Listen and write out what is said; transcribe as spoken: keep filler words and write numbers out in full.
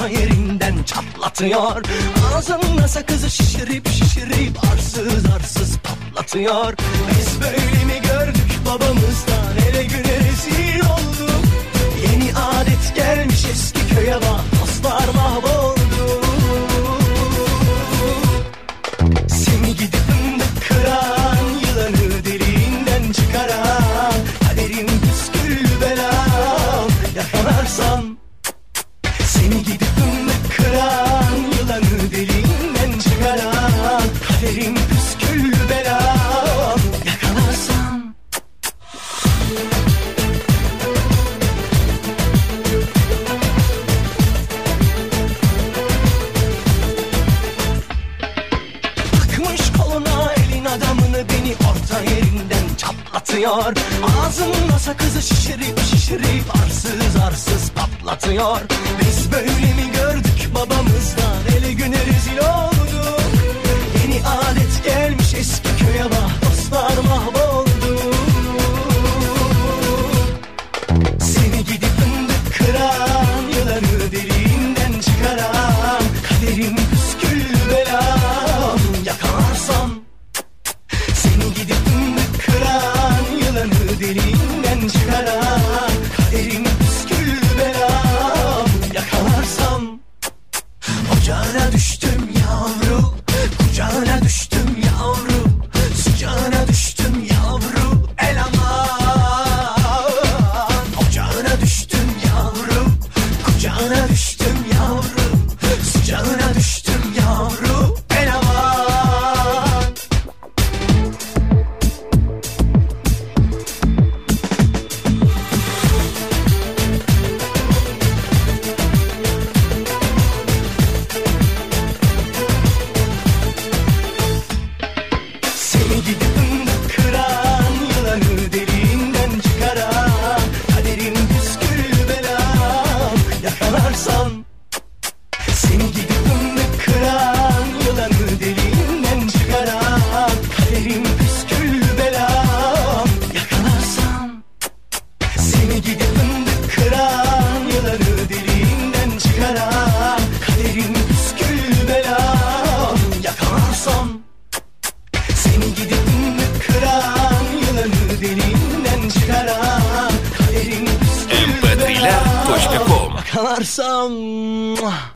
orta yerinden çatlatıyor. Ağzında sakızı şişirip şişirip arsız arsız patlatıyor. Biz böyle mi gördük babamızdan, ele güne rezil olduk. Yeni adet gelmiş eski köye bak, dostlar mahvoldu. Seni gidip fındık kıran, yılanı deliğinden çıkaran, kaderim püskül belam yakalarsam. Seni gidip fındık kıran, yılanı deliğinden çıkaran, kaderim püskül belam yakalarsam. Takmış koluna elin adamını, beni orta yerinden çatlatıyor. Ağzında sakızı şişirip şişirip arsız arsız patlatıyor. Biz böyle mi gördük babamızdan, ele güne rezil olduk. Yeni adet gelmiş eski köye bak, dostlar mahvoldu. Seni gidip fındık kıran, yılanı deliğinden çıkaran, kaderim püskül belam yakalarsam. Seni gidip fındık kıran, yılanı deliğinden çıkaran, kaderim püskül belam yakalarsam. Ocağına düştüm yavru, kucağına düştüm yavru, sıcağına düştüm yavru, el aman. Ocağına düştüm yavru, kucağına düştüm yavru, sıcağına düştüm yavru, el aman. Seni gidip fındık kıran, yılanı deliğinden çıkaran, kaderim püskül belam yakalarsam. Seni gidip fındık kıran, yılanı deliğinden çıkaran, kaderim püskül belam yakalarsam. Seni gidip fındık kıran, yılanı deliğinden çıkaran, kaderim püskül belam yakalarsam. Seni gidip fındık kıran, yılanı deliğinden çıkaran, kaderim püskül em pe три ler точка com yakalarsam.